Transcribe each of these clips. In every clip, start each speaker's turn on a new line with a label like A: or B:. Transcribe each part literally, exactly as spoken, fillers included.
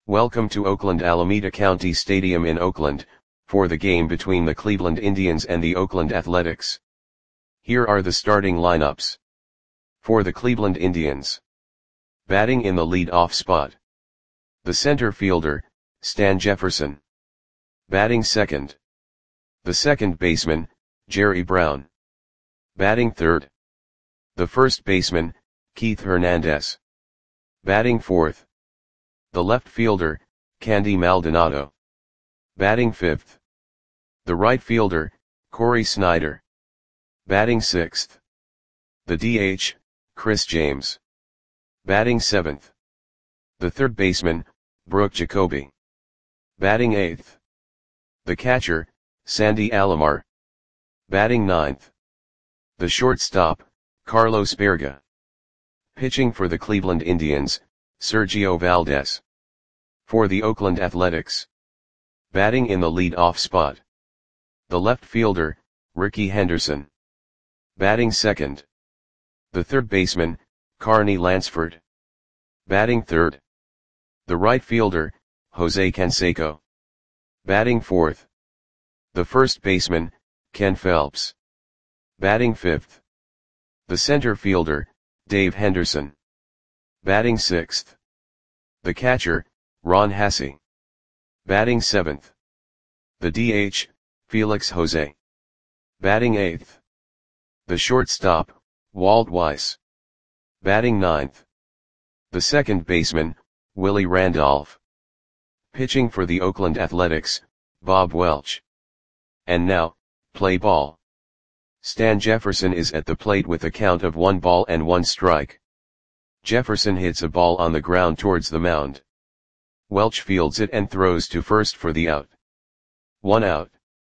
A: Welcome to Oakland Alameda County Stadium in Oakland, for the game between the Cleveland Indians and the Oakland Athletics. Here are the starting lineups. For the Cleveland Indians. Batting in the lead-off spot. The center fielder, Stan Jefferson. Batting second. The second baseman, Jerry Brown. Batting third. The first baseman, Keith Hernandez. Batting fourth. The left fielder, Candy Maldonado. Batting fifth. The right fielder, Cory Snyder. Batting sixth. The D H, Chris James. Batting seventh. The third baseman, Brooke Jacoby. Batting eighth. The catcher, Sandy Alomar. Batting ninth. The shortstop, Carlos Berga. Pitching for the Cleveland Indians, Sergio Valdez. For the Oakland Athletics. Batting in the lead-off spot. The left fielder, Rickey Henderson. Batting second. The third baseman, Carney Lansford. Batting third. The right fielder, Jose Canseco. Batting fourth. The first baseman, Ken Phelps. Batting fifth. The center fielder, Dave Henderson. Batting sixth. The catcher, Ron Hassey. Batting seventh. The D H, Felix Jose. Batting eighth. The shortstop, Walt Weiss. Batting ninth. The second baseman, Willie Randolph. Pitching for the Oakland Athletics, Bob Welch. And now, play ball. Stan Jefferson is at the plate with a count of one ball and one strike. Jefferson hits a ball on the ground towards the mound. Welch fields it and throws to first for the out. One out.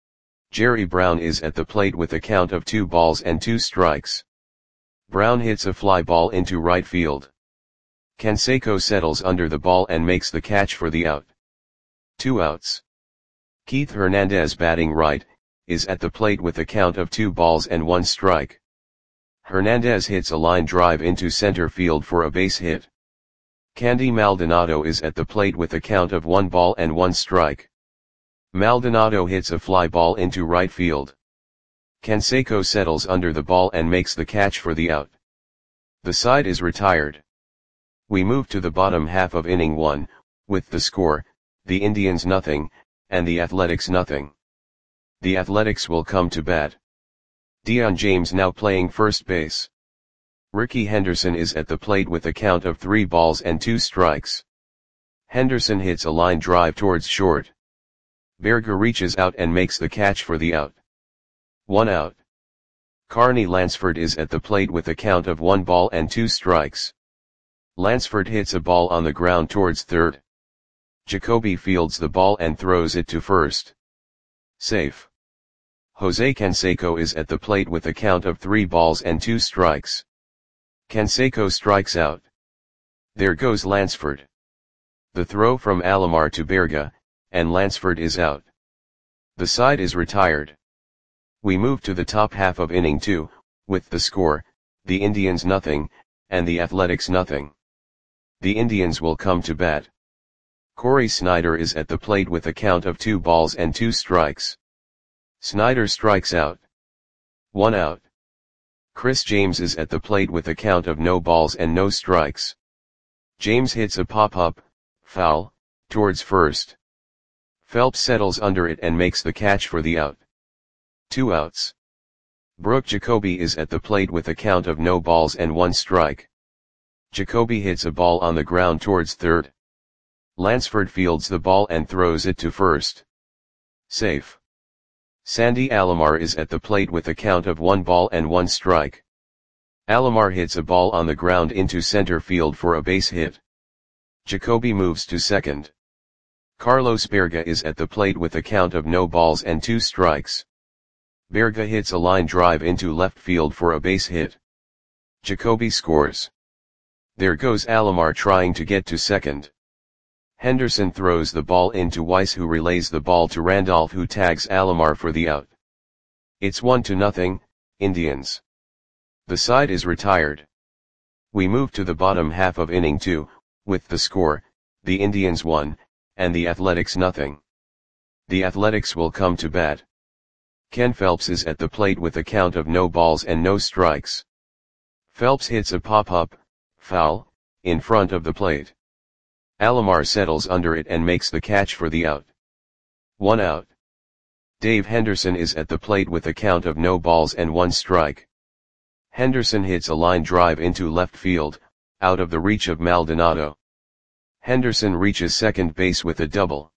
A: Jerry Brown is at the plate with a count of two balls and two strikes. Brown hits a fly ball into right field. Canseco settles under the ball and makes the catch for the out. Two outs. Keith Hernandez, batting right, is at the plate with a count of two balls and one strike. Hernandez hits a line drive into center field for a base hit. Candy Maldonado is at the plate with a count of one ball and one strike. Maldonado hits a fly ball into right field. Canseco settles under the ball and makes the catch for the out. The side is retired. We move to the bottom half of inning one, with the score, the Indians nothing, and the Athletics nothing. The Athletics will come to bat. Dion James now playing first base. Rickey Henderson is at the plate with a count of three balls and two strikes. Henderson hits a line drive towards short. Berga reaches out and makes the catch for the out. One out. Carney Lansford is at the plate with a count of one ball and two strikes. Lansford hits a ball on the ground towards third. Jacoby fields the ball and throws it to first. Safe. Jose Canseco is at the plate with a count of three balls and two strikes. Canseco strikes out. There goes Lansford. The throw from Alomar to Berga, and Lansford is out. The side is retired. We move to the top half of inning two, with the score, the Indians nothing, and the Athletics nothing. The Indians will come to bat. Cory Snyder is at the plate with a count of two balls and two strikes. Snyder strikes out. One out. Chris James is at the plate with a count of no balls and no strikes. James hits a pop-up, foul, towards first. Phelps settles under it and makes the catch for the out. Two outs. Brooke Jacoby is at the plate with a count of no balls and one strike. Jacoby hits a ball on the ground towards third. Lansford fields the ball and throws it to first. Safe. Sandy Alomar is at the plate with a count of one ball and one strike. Alomar hits a ball on the ground into center field for a base hit. Jacoby moves to second. Carlos Berga is at the plate with a count of no balls and two strikes. Berga hits a line drive into left field for a base hit. Jacoby scores. There goes Alomar trying to get to second. Henderson throws the ball into Weiss, who relays the ball to Randolph, who tags Alomar for the out. It's one to nothing, Indians. The side is retired. We move to the bottom half of inning two, with the score, the Indians one, and the Athletics nothing. The Athletics will come to bat. Ken Phelps is at the plate with a count of no balls and no strikes. Phelps hits a pop-up, foul, in front of the plate. Alomar settles under it and makes the catch for the out. One out. Dave Henderson is at the plate with a count of no balls and one strike. Henderson hits a line drive into left field, out of the reach of Maldonado. Henderson reaches second base with a double.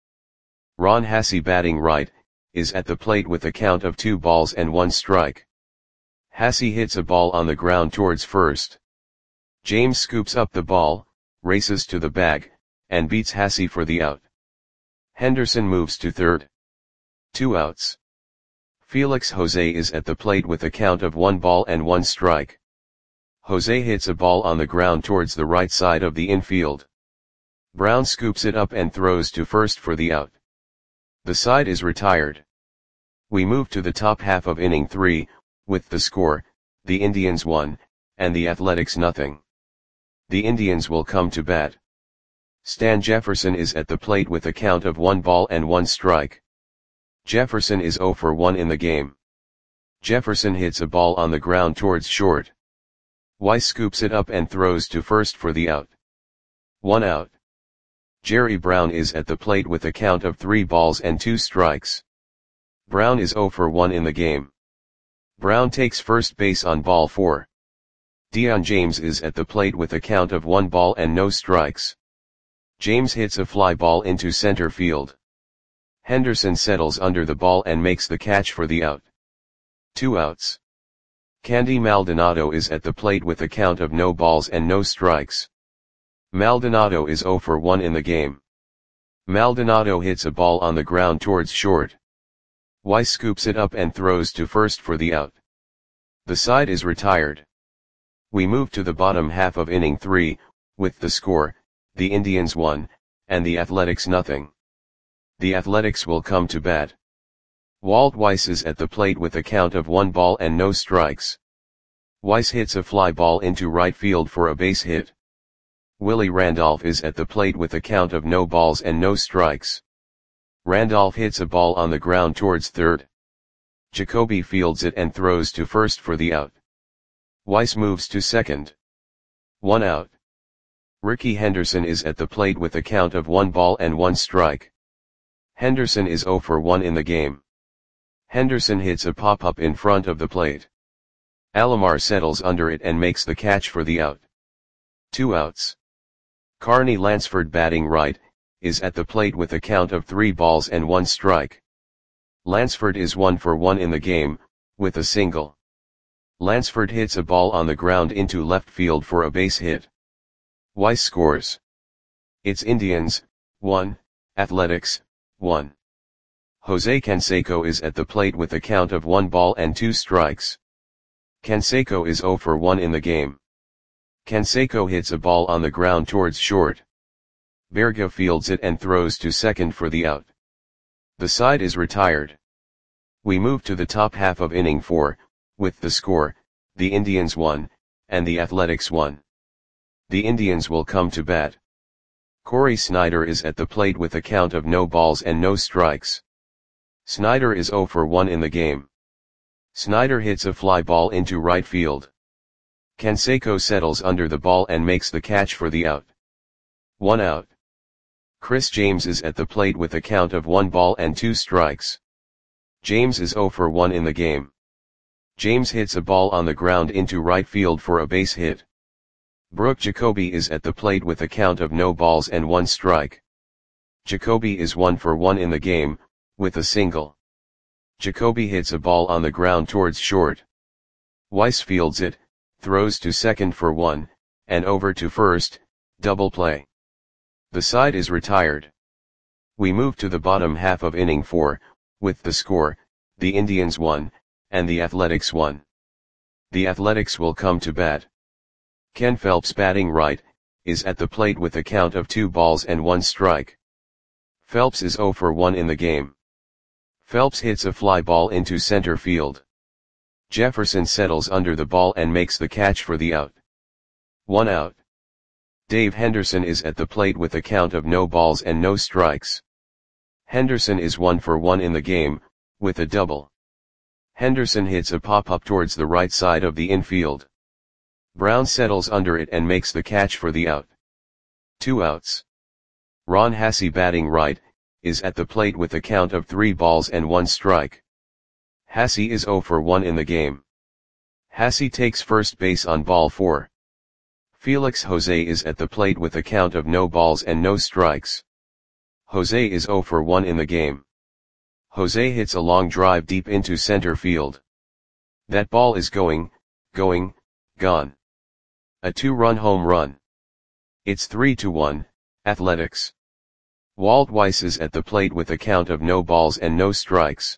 A: Ron Hassey, batting right, is at the plate with a count of two balls and one strike. Hassey hits a ball on the ground towards first. James scoops up the ball, races to the bag, and beats Hassey for the out. Henderson moves to third. Two outs. Felix Jose is at the plate with a count of one ball and one strike. Jose hits a ball on the ground towards the right side of the infield. Brown scoops it up and throws to first for the out. The side is retired. We move to the top half of inning three, with the score, the Indians one, and the Athletics nothing. The Indians will come to bat. Stan Jefferson is at the plate with a count of one ball and one strike. Jefferson is zero for one in the game. Jefferson hits a ball on the ground towards short. Weiss scoops it up and throws to first for the out. One out. Jerry Brown is at the plate with a count of three balls and two strikes. Brown is zero for one in the game. Brown takes first base on ball four. Dion James is at the plate with a count of one ball and no strikes. James hits a fly ball into center field. Henderson settles under the ball and makes the catch for the out. Two outs. Candy Maldonado is at the plate with a count of no balls and no strikes. Maldonado is zero for one in the game. Maldonado hits a ball on the ground towards short. Weiss scoops it up and throws to first for the out. The side is retired. We move to the bottom half of inning three, with the score, the Indians one, and the Athletics nothing. The Athletics will come to bat. Walt Weiss is at the plate with a count of one ball and no strikes. Weiss hits a fly ball into right field for a base hit. Willie Randolph is at the plate with a count of no balls and no strikes. Randolph hits a ball on the ground towards third. Jacoby fields it and throws to first for the out. Weiss moves to second. One out. Ricky Henderson is at the plate with a count of one ball and one strike. Henderson is zero for one in the game. Henderson hits a pop-up in front of the plate. Alomar settles under it and makes the catch for the out. Two outs. Carney Lansford, batting right, is at the plate with a count of three balls and one strike. Lansford is one for one in the game, with a single. Lansford hits a ball on the ground into left field for a base hit. Weiss scores. It's Indians, one, Athletics, one. Jose Canseco is at the plate with a count of one ball and two strikes. Canseco is zero for one in the game. Canseco hits a ball on the ground towards short. Berga fields it and throws to second for the out. The side is retired. We move to the top half of inning four, with the score, the Indians one, and the Athletics one. The Indians will come to bat. Corey Snyder is at the plate with a count of no balls and no strikes. Snyder is zero for one in the game. Snyder hits a fly ball into right field. Canseco settles under the ball and makes the catch for the out. One out. Chris James is at the plate with a count of one ball and two strikes. James is zero for one in the game. James hits a ball on the ground into right field for a base hit. Brooke Jacoby is at the plate with a count of no balls and one strike. Jacoby is one for one in the game, with a single. Jacoby hits a ball on the ground towards short. Weiss fields it, throws to second for one, and over to first, double play. The side is retired. We move to the bottom half of inning four, with the score, the Indians one, and the Athletics one. The Athletics will come to bat. Ken Phelps, batting right, is at the plate with a count of two balls and one strike. Phelps is zero for one in the game. Phelps hits a fly ball into center field. Jefferson settles under the ball and makes the catch for the out. One out. Dave Henderson is at the plate with a count of no balls and no strikes. Henderson is one for one in the game, with a double. Henderson hits a pop-up towards the right side of the infield. Brown settles under it and makes the catch for the out. Two outs. Ron Hassey, batting right, is at the plate with a count of three balls and one strike. Hassey is zero for one in the game. Hassey takes first base on ball four. Felix Jose is at the plate with a count of no balls and no strikes. Jose is zero for one in the game. Jose hits a long drive deep into center field. That ball is going, going, gone. A two-run home run. It's three to one, Athletics. Walt Weiss is at the plate with a count of no balls and no strikes.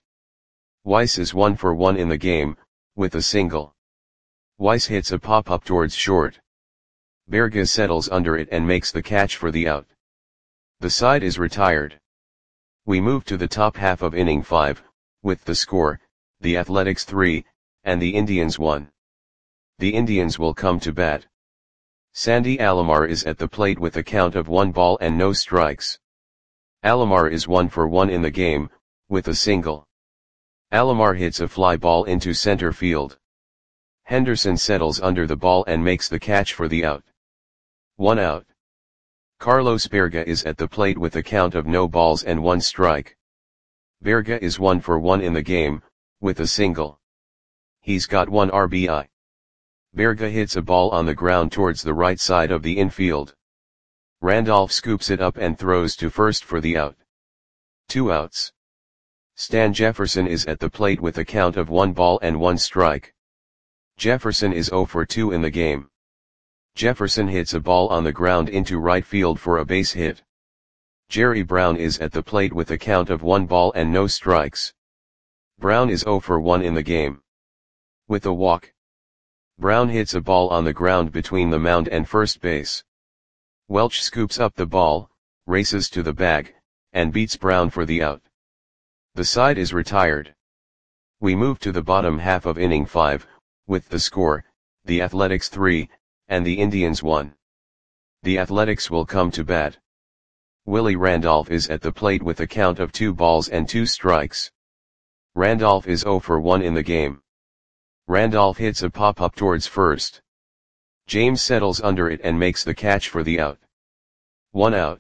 A: Weiss is one for one in the game, with a single. Weiss hits a pop-up towards short. Berga settles under it and makes the catch for the out. The side is retired. We move to the top half of inning five, with the score, the Athletics three, and the Indians one. The Indians will come to bat. Sandy Alomar is at the plate with a count of one ball and no strikes. Alomar is one for one in the game, with a single. Alomar hits a fly ball into center field. Henderson settles under the ball and makes the catch for the out. One out. Carlos Berga is at the plate with a count of no balls and one strike. Berga is one for one in the game, with a single. He's got one R B I. Berga hits a ball on the ground towards the right side of the infield. Randolph scoops it up and throws to first for the out. Two outs. Stan Jefferson is at the plate with a count of one ball and one strike. Jefferson is zero for two in the game. Jefferson hits a ball on the ground into right field for a base hit. Jerry Brown is at the plate with a count of one ball and no strikes. Brown is zero for one in the game. With a walk. Brown hits a ball on the ground between the mound and first base. Welch scoops up the ball, races to the bag, and beats Brown for the out. The side is retired. We move to the bottom half of inning five, with the score, the Athletics three, and the Indians one. The Athletics will come to bat. Willie Randolph is at the plate with a count of two balls and two strikes. Randolph is zero for one in the game. Randolph hits a pop-up towards first. James settles under it and makes the catch for the out. One out.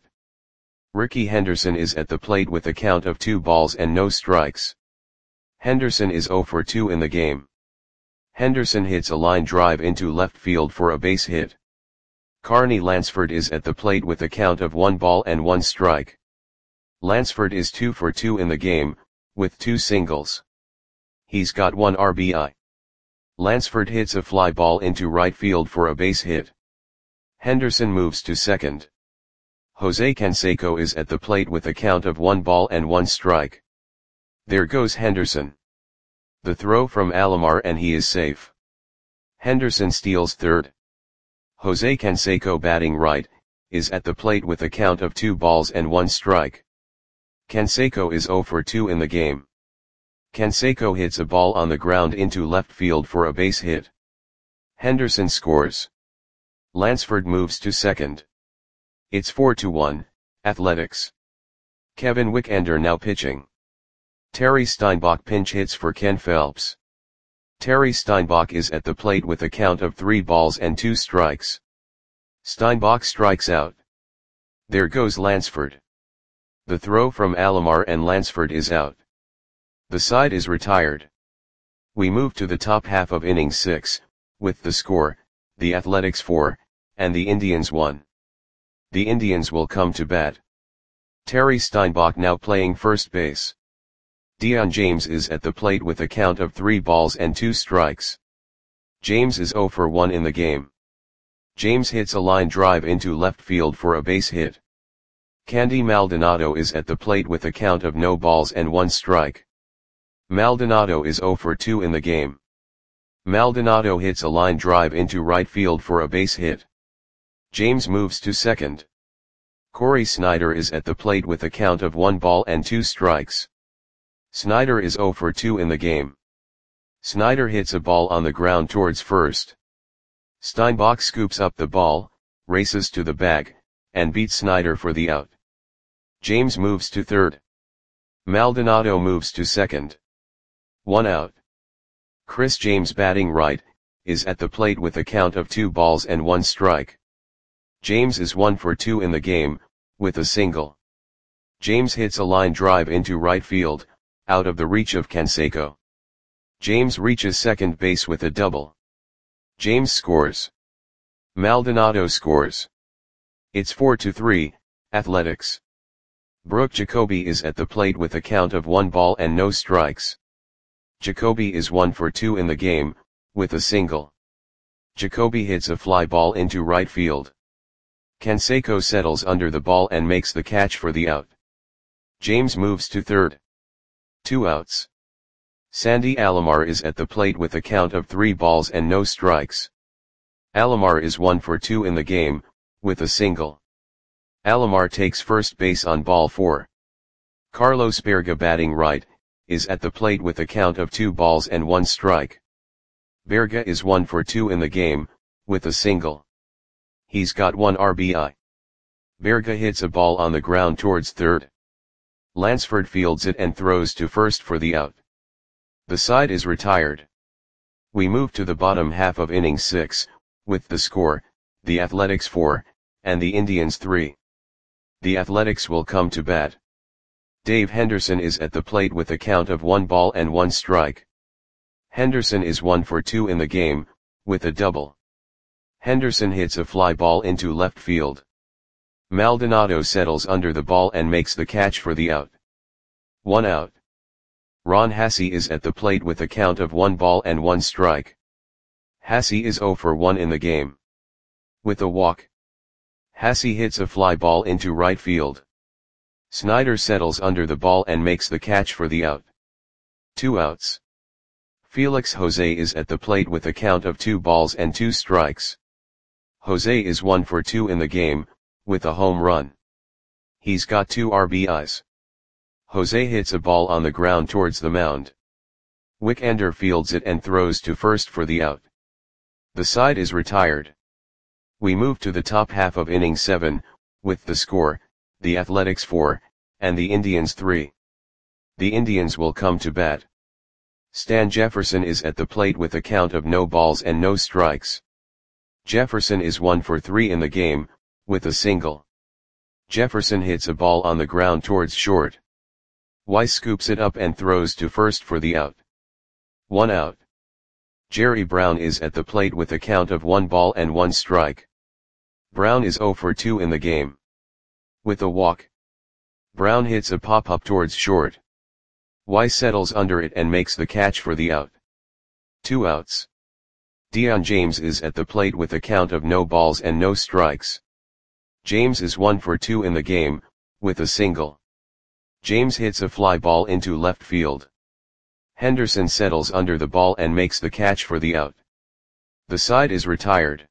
A: Ricky Henderson is at the plate with a count of two balls and no strikes. Henderson is zero for two in the game. Henderson hits a line drive into left field for a base hit. Carney Lansford is at the plate with a count of one ball and one strike. Lansford is two for two in the game, with two singles. He's got one R B I. Lansford hits a fly ball into right field for a base hit. Henderson moves to second. Jose Canseco is at the plate with a count of one ball and one strike. There goes Henderson. The throw from Alomar and he is safe. Henderson steals third. Jose Canseco, batting right, is at the plate with a count of two balls and one strike. Canseco is zero for two in the game. Canseco hits a ball on the ground into left field for a base hit. Henderson scores. Lansford moves to second. It's four to one, Athletics. Kevin Wickender now pitching. Terry Steinbach pinch hits for Ken Phelps. Terry Steinbach is at the plate with a count of three balls and two strikes. Steinbach strikes out. There goes Lansford. The throw from Alomar and Lansford is out. The side is retired. We move to the top half of inning six, with the score, the Athletics four, and the Indians one. The Indians will come to bat. Terry Steinbach now playing first base. Dion James is at the plate with a count of three balls and two strikes. James is zero for one in the game. James hits a line drive into left field for a base hit. Candy Maldonado is at the plate with a count of no balls and one strike. Maldonado is zero for two in the game. Maldonado hits a line drive into right field for a base hit. James moves to second. Corey Snyder is at the plate with a count of one ball and two strikes. Snyder is zero for two in the game. Snyder hits a ball on the ground towards first. Steinbach scoops up the ball, races to the bag, and beats Snyder for the out. James moves to third. Maldonado moves to second. One out. Chris James, batting right, is at the plate with a count of two balls and one strike. James is one for two in the game, with a single. James hits a line drive into right field, out of the reach of Canseco. James reaches second base with a double. James scores. Maldonado scores. It's four to three, Athletics. Brooke Jacoby is at the plate with a count of one ball and no strikes. Jacoby is one for two in the game, with a single. Jacoby hits a fly ball into right field. Canseco settles under the ball and makes the catch for the out. James moves to third. Two outs. Sandy Alomar is at the plate with a count of three balls and no strikes. Alomar is one for two in the game, with a single. Alomar takes first base on ball four. Carlos Berga, batting right, is at the plate with a count of two balls and one strike. Berga is one for two in the game, with a single. He's got one R B I. Berga hits a ball on the ground towards third. Lansford fields it and throws to first for the out. The side is retired. We move to the bottom half of inning six, with the score, the Athletics four, and the Indians three. The Athletics will come to bat. Dave Henderson is at the plate with a count of one ball and one strike. Henderson is one for two in the game, with a double. Henderson hits a fly ball into left field. Maldonado settles under the ball and makes the catch for the out. One out. Ron Hassey is at the plate with a count of one ball and one strike. Hassey is zero for one in the game. With a walk. Hassey hits a fly ball into right field. Snyder settles under the ball and makes the catch for the out. Two outs. Felix Jose is at the plate with a count of two balls and two strikes. Jose is one for two in the game, with a home run. He's got two R B Is. Jose hits a ball on the ground towards the mound. Wickander fields it and throws to first for the out. The side is retired. We move to the top half of inning seven, with the score, the Athletics four, and the Indians three. The Indians will come to bat. Stan Jefferson is at the plate with a count of no balls and no strikes. Jefferson is one for three in the game, with a single. Jefferson hits a ball on the ground towards short. Weiss scoops it up and throws to first for the out. One out. Jerry Brown is at the plate with a count of one ball and one strike. Brown is zero for two in the game. With a walk. Brown hits a pop-up towards short. Weiss settles under it and makes the catch for the out. Two outs. Dion James is at the plate with a count of no balls and no strikes. James is one for two in the game, with a single. James hits a fly ball into left field. Henderson settles under the ball and makes the catch for the out. The side is retired.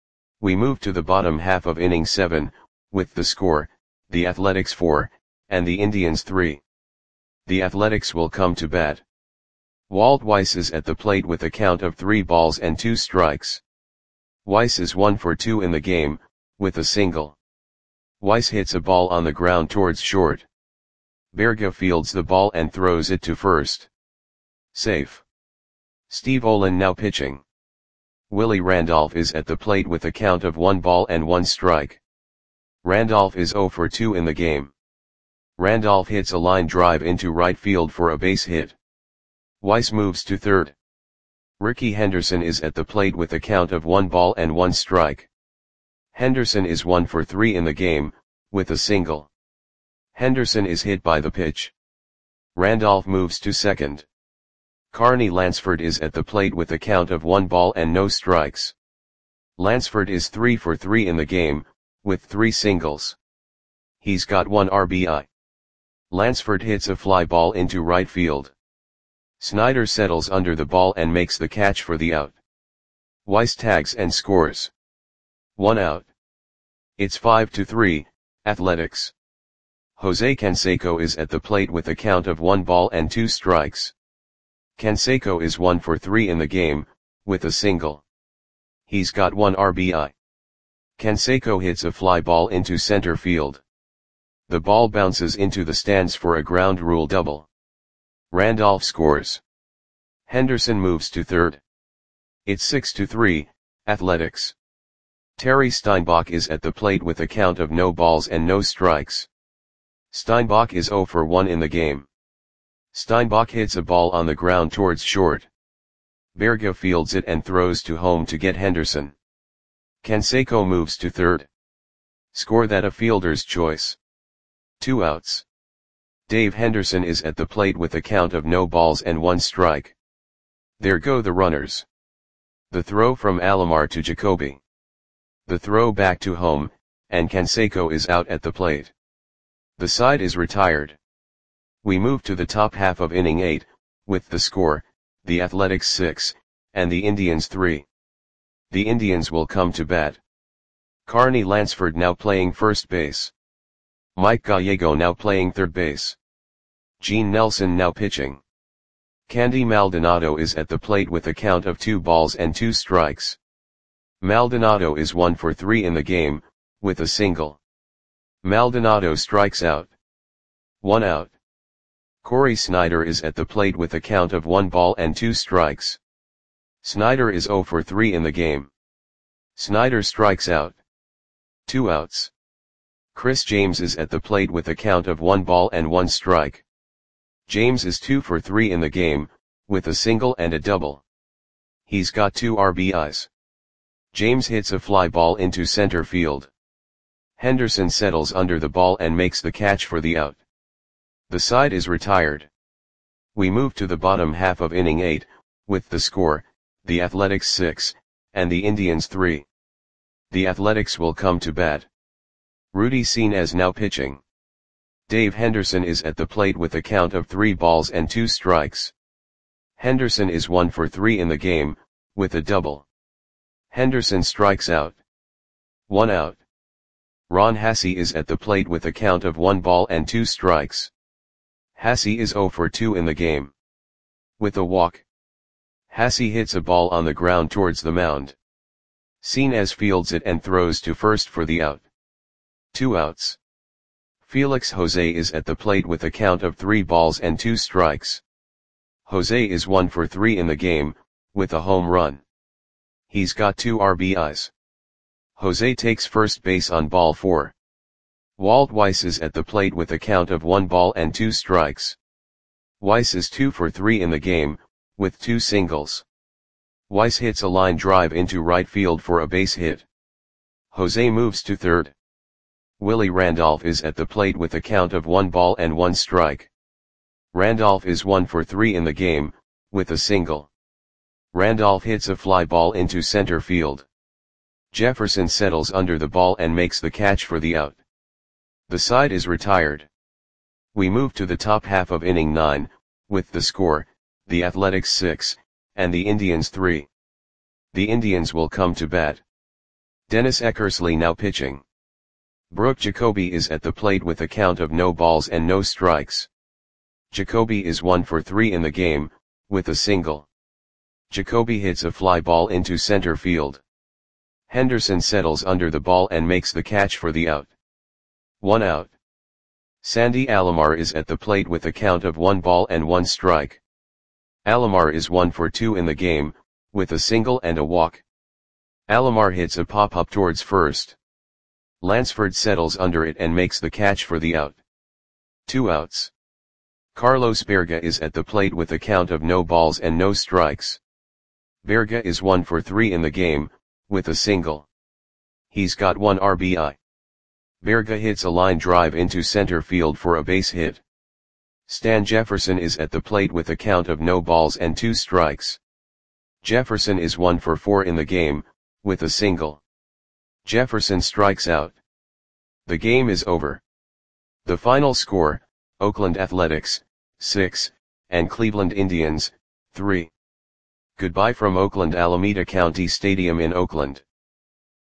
A: We move to the bottom half of inning seven, with the score, the Athletics four, and the Indians three. The Athletics will come to bat. Walt Weiss is at the plate with a count of three balls and two strikes. Weiss is one for two in the game, with a single. Weiss hits a ball on the ground towards short. Berga fields the ball and throws it to first. Safe. Steve Olin now pitching. Willie Randolph is at the plate with a count of one ball and one strike. Randolph is zero for two in the game. Randolph hits a line drive into right field for a base hit. Weiss moves to third. Ricky Henderson is at the plate with a count of one ball and one strike. Henderson is one for three in the game, with a single. Henderson is hit by the pitch. Randolph moves to second. Carney Lansford is at the plate with a count of one ball and no strikes. Lansford is three for three in the game, with three singles. He's got one R B I. Lansford hits a fly ball into right field. Snyder settles under the ball and makes the catch for the out. Weiss tags and scores. One out. It's five to three, Athletics. Jose Canseco is at the plate with a count of one ball and two strikes. Canseco is one for three in the game, with a single. He's got one R B I. Canseco hits a fly ball into center field. The ball bounces into the stands for a ground rule double. Randolph scores. Henderson moves to third. It's six to three, Athletics. Terry Steinbach is at the plate with a count of no balls and no strikes. Steinbach is zero for one in the game. Steinbach hits a ball on the ground towards short. Berga fields it and throws to home to get Henderson. Canseco moves to third. Score that a fielder's choice. Two outs. Dave Henderson is at the plate with a count of no balls and one strike. There go the runners. The throw from Alomar to Jacoby. The throw back to home, and Canseco is out at the plate. The side is retired. We move to the top half of inning eight, with the score, the Athletics six, and the Indians three. The Indians will come to bat. Carney Lansford now playing first base. Mike Gallego now playing third base. Gene Nelson now pitching. Candy Maldonado is at the plate with a count of two balls and two strikes. Maldonado is one for three in the game, with a single. Maldonado strikes out. One out. Corey Snyder is at the plate with a count of one ball and two strikes. Snyder is zero for three in the game. Snyder strikes out. Two outs. Chris James is at the plate with a count of one ball and one strike. James is two for three in the game, with a single and a double. He's got two R B Is. James hits a fly ball into center field. Henderson settles under the ball and makes the catch for the out. The side is retired. We move to the bottom half of inning eight, with the score, the Athletics six, and the Indians three. The Athletics will come to bat. Rudy Senes now pitching. Dave Henderson is at the plate with a count of three balls and two strikes. Henderson is one for three in the game, with a double. Henderson strikes out. One out. Ron Hassey is at the plate with a count of one ball and two strikes. Hassey is zero for two in the game. With a walk. Hassey hits a ball on the ground towards the mound. Senes fields it and throws to first for the out. Two outs. Felix Jose is at the plate with a count of three balls and two strikes. Jose is one for three in the game, with a home run. He's got two R B Is. Jose takes first base on ball four. Walt Weiss is at the plate with a count of one ball and two strikes. Weiss is two for three in the game, with two singles. Weiss hits a line drive into right field for a base hit. Jose moves to third. Willie Randolph is at the plate with a count of one ball and one strike. Randolph is one for three in the game, with a single. Randolph hits a fly ball into center field. Jefferson settles under the ball and makes the catch for the out. The side is retired. We move to the top half of inning nine, with the score, the Athletics six, and the Indians three. The Indians will come to bat. Dennis Eckersley now pitching. Brooke Jacoby is at the plate with a count of no balls and no strikes. Jacoby is one for three in the game, with a single. Jacoby hits a fly ball into center field. Henderson settles under the ball and makes the catch for the out. One out. Sandy Alomar is at the plate with a count of one ball and one strike. Alomar is one for two in the game, with a single and a walk. Alomar hits a pop-up towards first. Lansford settles under it and makes the catch for the out. Two outs. Carlos Berga is at the plate with a count of no balls and no strikes. Berga is one for three in the game, with a single. He's got one R B I. Berga hits a line drive into center field for a base hit. Stan Jefferson is at the plate with a count of no balls and two strikes. Jefferson is one for four in the game, with a single. Jefferson strikes out. The game is over. The final score, Oakland Athletics, six, and Cleveland Indians, three. Goodbye from Oakland Alameda County Stadium in Oakland.